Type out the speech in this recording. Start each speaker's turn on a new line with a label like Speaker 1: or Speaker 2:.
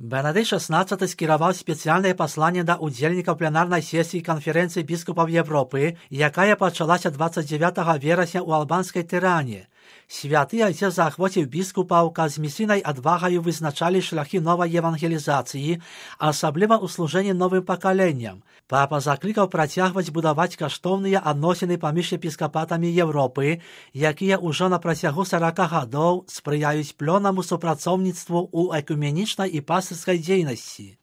Speaker 1: Бенедикт XVI скіраваў спецыяльнае пасланне да ўдзельнікаў пленарнай сесіі канферэнцыі біскупаў Европы, якая пачалася 29 верасня ў албанскай Тыране. Святы Айцец заахвоціў біскупаў, каб з місійнай адвагаю вызначалі шляхі новай евангелізацыі, асабліва ў служэнні новым пакаленням. Папа заклікаў працягваць будаваць каштоўныя адносіны паміж епіскапатамі Европы, якія ўжо на працягу 40 гадоў спрыяюць плённаму супрацоўніцтву ў экуменічнай і пастырскай дзейнасці.